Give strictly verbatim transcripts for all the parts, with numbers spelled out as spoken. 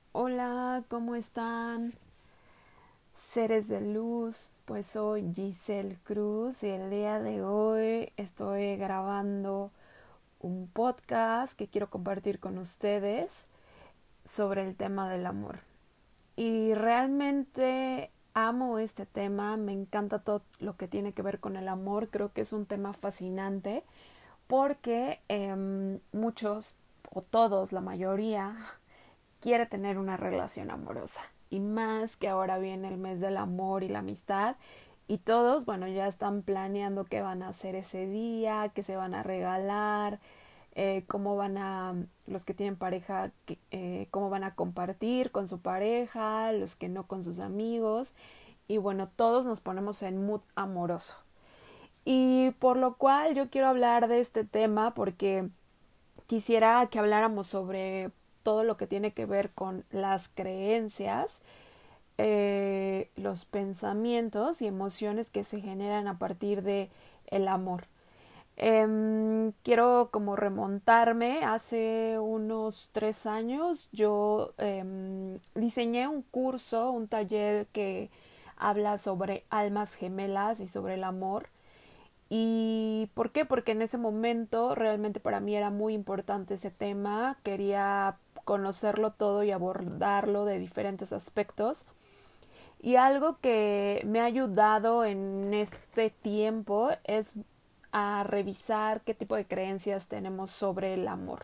Hola, ¿cómo están? Seres de luz, pues soy Giselle Cruz y el día de hoy estoy grabando un podcast que quiero compartir con ustedes sobre el tema del amor. Y realmente amo este tema, me encanta todo lo que tiene que ver con el amor, creo que es un tema fascinante porque eh, muchos o todos, la mayoría, quiere tener una relación amorosa. Y más que ahora viene el mes del amor y la amistad. Y todos, bueno, ya están planeando qué van a hacer ese día, qué se van a regalar, eh, cómo van a, los que tienen pareja, eh, cómo van a compartir con su pareja, los que no con sus amigos. Y bueno, todos nos ponemos en mood amoroso. Y por lo cual yo quiero hablar de este tema porque quisiera que habláramos sobre todo lo que tiene que ver con las creencias, eh, los pensamientos y emociones que se generan a partir de el amor. Eh, quiero como remontarme hace unos tres años. Yo eh, diseñé un curso, un taller que habla sobre almas gemelas y sobre el amor. ¿Y por qué? Porque en ese momento realmente para mí era muy importante ese tema, quería conocerlo todo y abordarlo de diferentes aspectos. Y algo que me ha ayudado en este tiempo es a revisar qué tipo de creencias tenemos sobre el amor.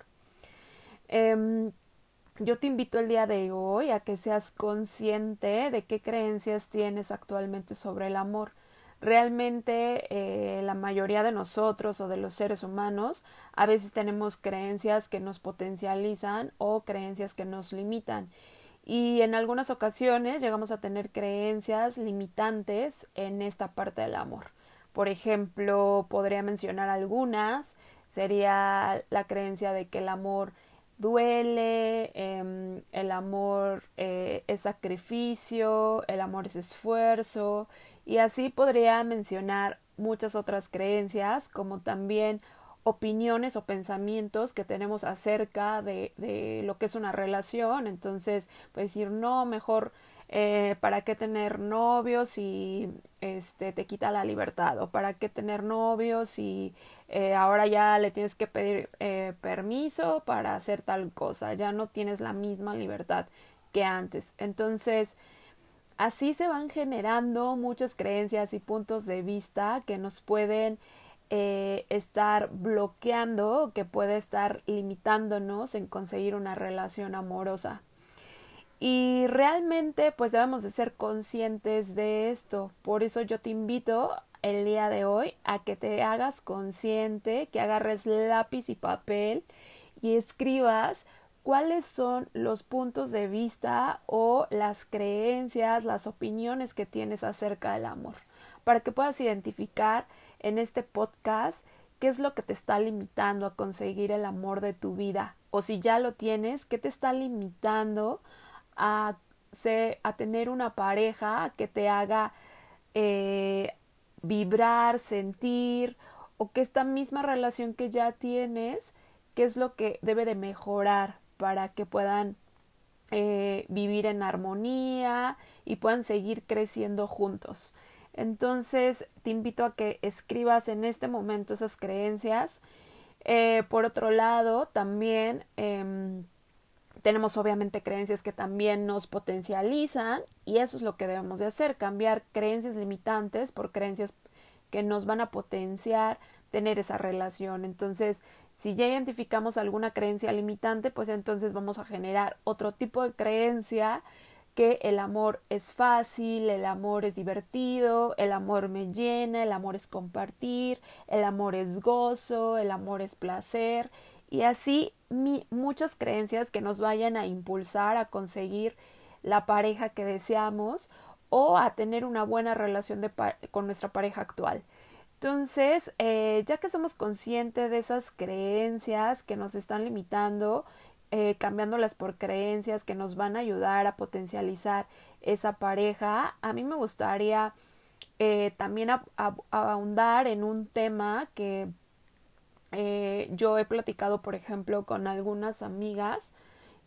Eh, yo te invito el día de hoy a que seas consciente de qué creencias tienes actualmente sobre el amor. Realmente eh, la mayoría de nosotros o de los seres humanos a veces tenemos creencias que nos potencializan o creencias que nos limitan. Y en algunas ocasiones llegamos a tener creencias limitantes en esta parte del amor. Por ejemplo, podría mencionar algunas. Sería la creencia de que el amor duele, eh, el amor eh, es sacrificio, el amor es esfuerzo, y así podría mencionar muchas otras creencias, como también opiniones o pensamientos que tenemos acerca de, de lo que es una relación. Entonces, pues decir, no, mejor eh, para qué tener novios si este te quita la libertad, o para qué tener novios si eh, ahora ya le tienes que pedir eh, permiso para hacer tal cosa, ya no tienes la misma libertad que antes. Entonces, así se van generando muchas creencias y puntos de vista que nos pueden eh, estar bloqueando, que puede estar limitándonos en conseguir una relación amorosa. Y realmente pues debemos de ser conscientes de esto. Por eso yo te invito el día de hoy a que te hagas consciente, que agarres lápiz y papel y escribas cuáles son los puntos de vista o las creencias, las opiniones que tienes acerca del amor, para que puedas identificar en este podcast qué es lo que te está limitando a conseguir el amor de tu vida, o si ya lo tienes, qué te está limitando a, se, a tener una pareja que te haga eh, vibrar, sentir, o que esta misma relación que ya tienes, qué es lo que debe de mejorar para que puedan eh, vivir en armonía y puedan seguir creciendo juntos. Entonces te invito a que escribas en este momento esas creencias. Eh, por otro lado, también eh, tenemos obviamente creencias que también nos potencializan, y eso es lo que debemos de hacer, cambiar creencias limitantes por creencias que nos van a potenciar tener esa relación. Entonces, si ya identificamos alguna creencia limitante, pues entonces vamos a generar otro tipo de creencia, que el amor es fácil, el amor es divertido, el amor me llena, el amor es compartir, el amor es gozo, el amor es placer, y así mi, muchas creencias que nos vayan a impulsar a conseguir la pareja que deseamos o a tener una buena relación de con nuestra pareja actual. Entonces, eh, ya que somos conscientes de esas creencias que nos están limitando, eh, cambiándolas por creencias que nos van a ayudar a potencializar esa pareja, a mí me gustaría eh, también a, a, a ahondar en un tema que eh, yo he platicado, por ejemplo, con algunas amigas,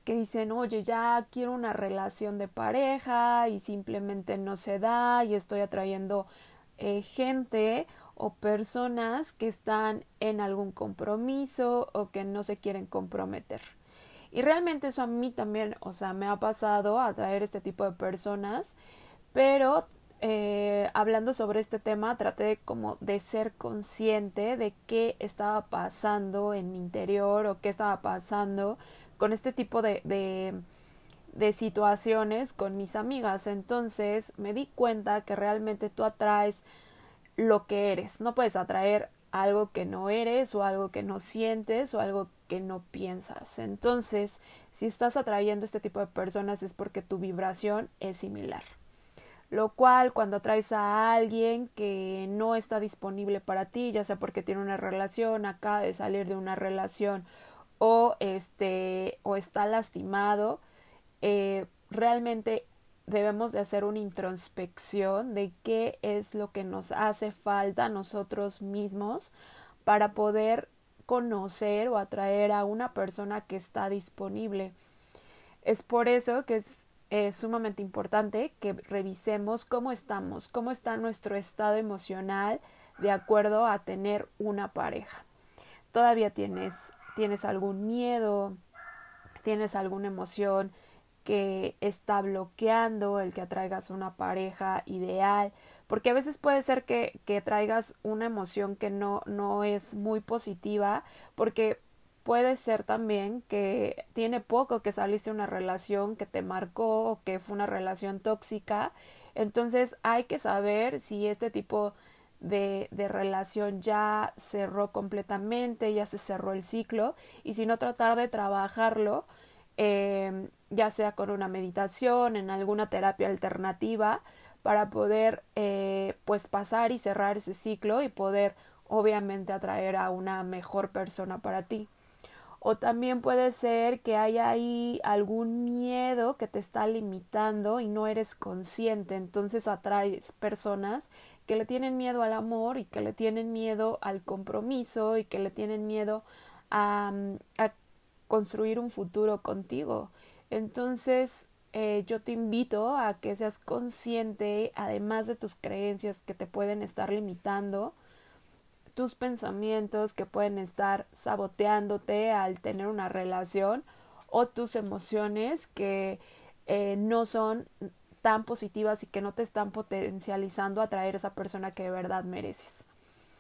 que dicen, oye, ya quiero una relación de pareja y simplemente no se da y estoy atrayendo eh, gente o personas que están en algún compromiso o que no se quieren comprometer. Y realmente eso a mí también, o sea, me ha pasado atraer este tipo de personas, pero eh, hablando sobre este tema traté como de ser consciente de qué estaba pasando en mi interior o qué estaba pasando con este tipo de, de, de situaciones con mis amigas. Entonces me di cuenta que realmente tú atraes lo que eres. No puedes atraer algo que no eres o algo que no sientes o algo que no piensas. Entonces, si estás atrayendo este tipo de personas es porque tu vibración es similar. Lo cual, cuando atraes a alguien que no está disponible para ti, ya sea porque tiene una relación, acaba de salir de una relación o este o está lastimado, eh, realmente debemos de hacer una introspección de qué es lo que nos hace falta a nosotros mismos para poder conocer o atraer a una persona que está disponible. Es por eso que es eh, sumamente importante que revisemos cómo estamos, cómo está nuestro estado emocional de acuerdo a tener una pareja. ¿Todavía tienes, tienes algún miedo? ¿Tienes alguna emoción que está bloqueando el que atraigas una pareja ideal? Porque a veces puede ser que, que traigas una emoción que no, no es muy positiva, porque puede ser también que tiene poco que saliste de una relación que te marcó o que fue una relación tóxica. Entonces hay que saber si este tipo de, de relación ya cerró completamente, ya se cerró el ciclo, y si no, tratar de trabajarlo, eh, ya sea con una meditación, en alguna terapia alternativa, para poder eh, pues pasar y cerrar ese ciclo y poder obviamente atraer a una mejor persona para ti. O también puede ser que haya ahí algún miedo que te está limitando y no eres consciente. Entonces atraes personas que le tienen miedo al amor y que le tienen miedo al compromiso y que le tienen miedo a, a construir un futuro contigo. Entonces eh, yo te invito a que seas consciente, además de tus creencias que te pueden estar limitando, tus pensamientos que pueden estar saboteándote al tener una relación, o tus emociones que eh, no son tan positivas y que no te están potencializando a atraer a esa persona que de verdad mereces.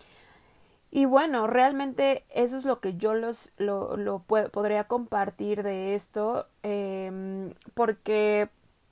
Y bueno, realmente eso es lo que yo los, lo, lo puedo, podría compartir de esto, eh, porque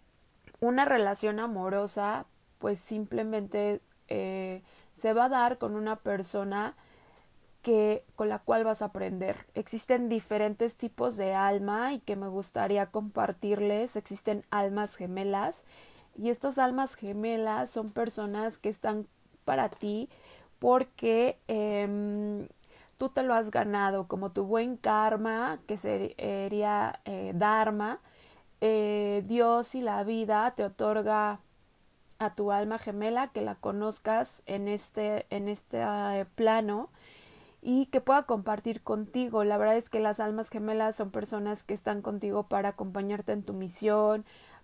una relación amorosa pues simplemente eh, se va a dar con una persona que con la cual vas a aprender. Existen diferentes tipos de alma y que me gustaría compartirles. Existen almas gemelas, y estas almas gemelas son personas que están para ti porque eh, tú te lo has ganado, como tu buen karma, que sería eh, dharma. Eh, Dios y la vida te otorga a tu alma gemela, que la conozcas en este, en este uh, plano, y que pueda compartir contigo. La verdad es que las almas gemelas son personas que están contigo para acompañarte en tu misión,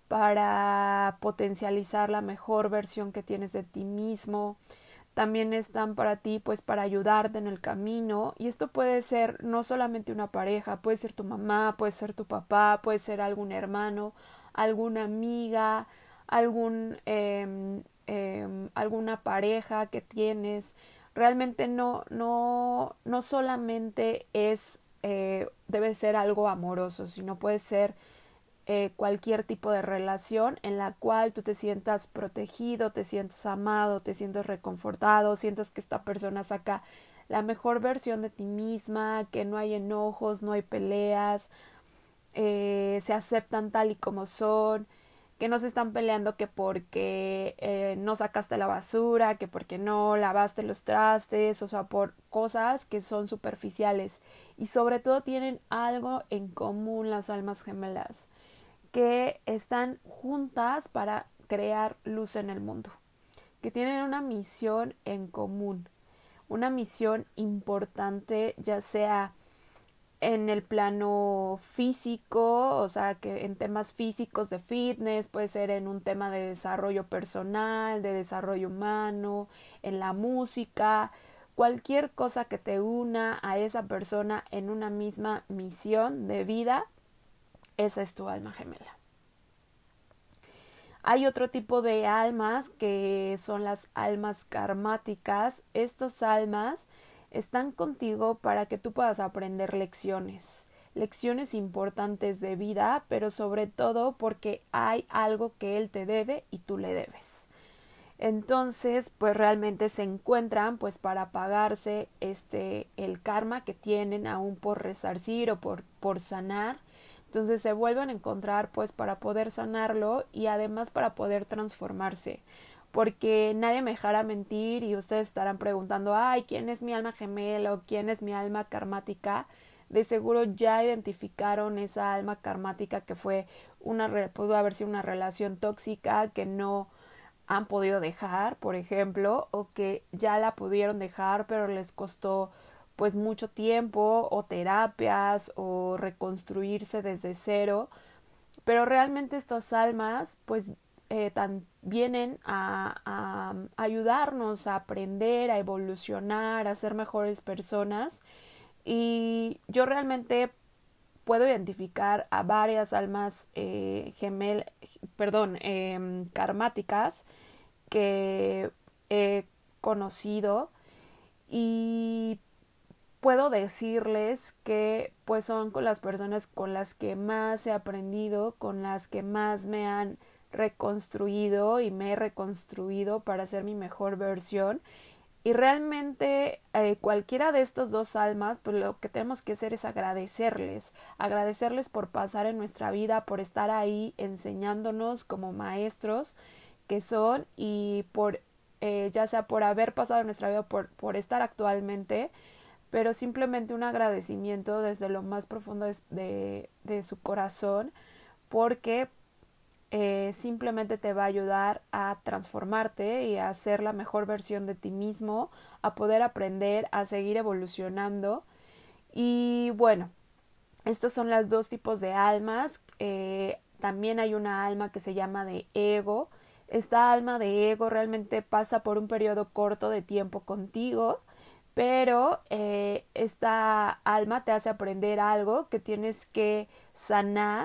para potencializar la mejor versión que tienes de ti mismo. También están para ti, pues para ayudarte en el camino, y esto puede ser no solamente una pareja, puede ser tu mamá, puede ser tu papá, puede ser algún hermano, alguna amiga, algún eh, eh, alguna pareja que tienes. Realmente no no no solamente es eh, debe ser algo amoroso, sino puede ser eh, cualquier tipo de relación en la cual tú te sientas protegido, te sientas amado, te sientas reconfortado, sientas que esta persona saca la mejor versión de ti misma, que no hay enojos, no hay peleas, eh, se aceptan tal y como son, que no se están peleando que porque eh, no sacaste la basura, que porque no lavaste los trastes, o sea, por cosas que son superficiales. Y sobre todo tienen algo en común las almas gemelas, que están juntas para crear luz en el mundo, que tienen una misión en común, una misión importante, ya sea en el plano físico, o sea, que en temas físicos de fitness, puede ser en un tema de desarrollo personal, de desarrollo humano, en la música, cualquier cosa que te una a esa persona en una misma misión de vida, esa es tu alma gemela. Hay otro tipo de almas que son las almas karmáticas. Estas almas están contigo para que tú puedas aprender lecciones, lecciones importantes de vida, pero sobre todo porque hay algo que él te debe y tú le debes. Entonces, pues realmente se encuentran pues para pagarse este el karma que tienen aún por resarcir o por, por sanar. Entonces se vuelven a encontrar pues para poder sanarlo y además para poder transformarse. Porque nadie me dejará mentir y ustedes estarán preguntando, ay, ¿quién es mi alma gemela o quién es mi alma karmática? De seguro ya identificaron esa alma karmática que fue una, pudo haber sido una relación tóxica que no han podido dejar, por ejemplo, o que ya la pudieron dejar pero les costó pues mucho tiempo o terapias o reconstruirse desde cero, pero realmente estas almas pues eh, tan, vienen a, a ayudarnos a aprender, a evolucionar, a ser mejores personas y yo realmente puedo identificar a varias almas eh, gemel, perdón, eh, karmáticas que he conocido y puedo decirles que pues son con las personas con las que más he aprendido, con las que más me han reconstruido y me he reconstruido para ser mi mejor versión. Y realmente eh, cualquiera de estas dos almas, pues lo que tenemos que hacer es agradecerles, agradecerles por pasar en nuestra vida, por estar ahí enseñándonos como maestros que son y por eh, ya sea por haber pasado en nuestra vida, por, por estar actualmente, pero simplemente un agradecimiento desde lo más profundo de, de, de su corazón, porque eh, simplemente te va a ayudar a transformarte y a ser la mejor versión de ti mismo, a poder aprender, a seguir evolucionando. Y bueno, estos son los dos tipos de almas. Eh, también hay una alma que se llama de ego. Esta alma de ego realmente pasa por un periodo corto de tiempo contigo, pero eh, esta alma te hace aprender algo que tienes que sanar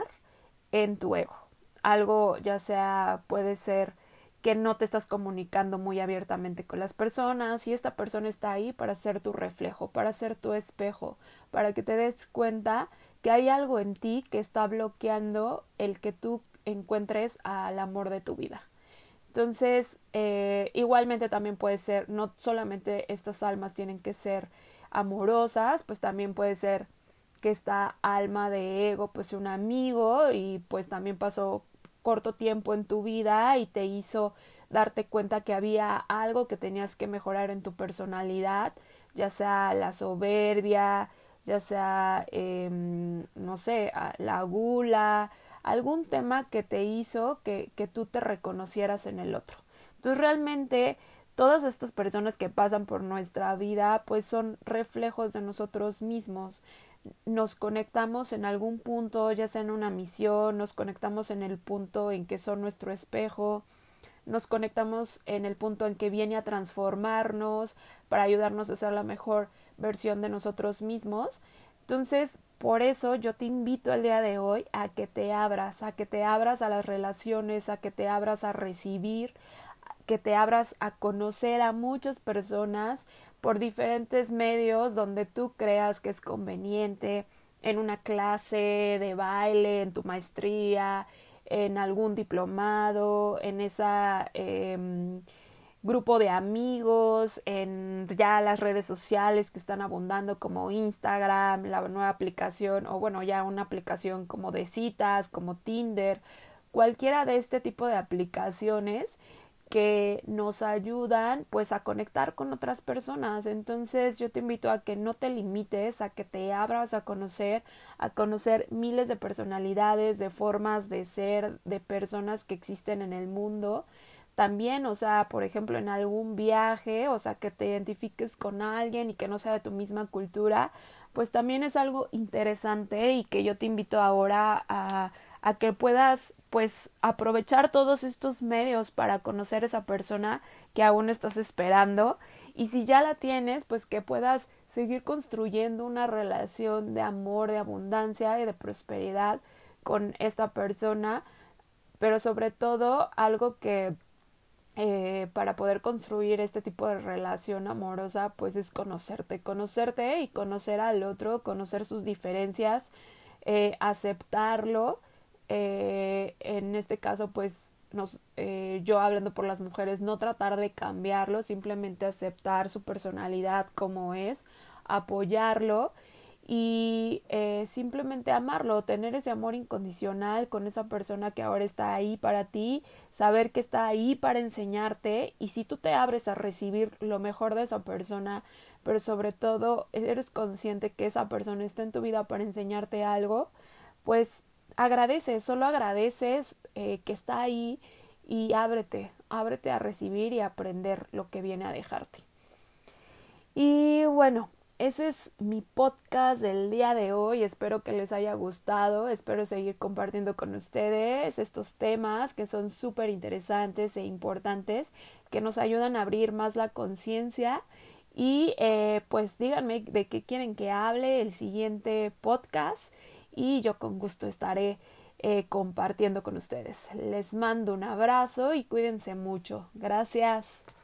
en tu ego. Algo ya sea puede ser que no te estás comunicando muy abiertamente con las personas y esta persona está ahí para ser tu reflejo, para ser tu espejo, para que te des cuenta que hay algo en ti que está bloqueando el que tú encuentres al amor de tu vida. Entonces, eh, igualmente también puede ser, no solamente estas almas tienen que ser amorosas, pues también puede ser que esta alma de ego pues un amigo y pues también pasó corto tiempo en tu vida y te hizo darte cuenta que había algo que tenías que mejorar en tu personalidad, ya sea la soberbia, ya sea, eh, no sé, la gula, algún tema que te hizo que, que tú te reconocieras en el otro. Entonces realmente todas estas personas que pasan por nuestra vida pues son reflejos de nosotros mismos. Nos conectamos en algún punto, ya sea en una misión, nos conectamos en el punto en que son nuestro espejo, nos conectamos en el punto en que viene a transformarnos para ayudarnos a ser la mejor versión de nosotros mismos. Entonces, por eso yo te invito el día de hoy a que te abras, a que te abras a las relaciones, a que te abras a recibir, que te abras a conocer a muchas personas por diferentes medios donde tú creas que es conveniente, en una clase de baile, en tu maestría, en algún diplomado, en esa eh, grupo de amigos, en ya las redes sociales que están abundando como Instagram, la nueva aplicación o bueno ya una aplicación como de citas, como Tinder, cualquiera de este tipo de aplicaciones que nos ayudan pues a conectar con otras personas. Entonces yo te invito a que no te limites, a que te abras a conocer, a conocer miles de personalidades, de formas de ser, de personas que existen en el mundo. También, o sea, por ejemplo, en algún viaje, o sea, que te identifiques con alguien y que no sea de tu misma cultura, pues también es algo interesante y que yo te invito ahora a, a que puedas pues aprovechar todos estos medios para conocer esa persona que aún estás esperando, y si ya la tienes, pues que puedas seguir construyendo una relación de amor, de abundancia y de prosperidad con esta persona, pero sobre todo algo que eh, para poder construir este tipo de relación amorosa, pues es conocerte, conocerte y conocer al otro, conocer sus diferencias, eh, aceptarlo, eh, en este caso pues nos, eh, yo hablando por las mujeres, no tratar de cambiarlo, simplemente aceptar su personalidad como es, apoyarlo y eh, simplemente amarlo, tener ese amor incondicional con esa persona que ahora está ahí para ti, saber que está ahí para enseñarte, y si tú te abres a recibir lo mejor de esa persona, pero sobre todo eres consciente que esa persona está en tu vida para enseñarte algo, pues agradeces, solo agradeces eh, que está ahí, y ábrete, ábrete a recibir y a aprender lo que viene a dejarte. Y bueno, ese es mi podcast del día de hoy. Espero que les haya gustado. Espero seguir compartiendo con ustedes estos temas que son súper interesantes e importantes, que nos ayudan a abrir más la conciencia. Y eh, pues díganme de qué quieren que hable el siguiente podcast, y yo con gusto estaré eh, compartiendo con ustedes. Les mando un abrazo y cuídense mucho. Gracias.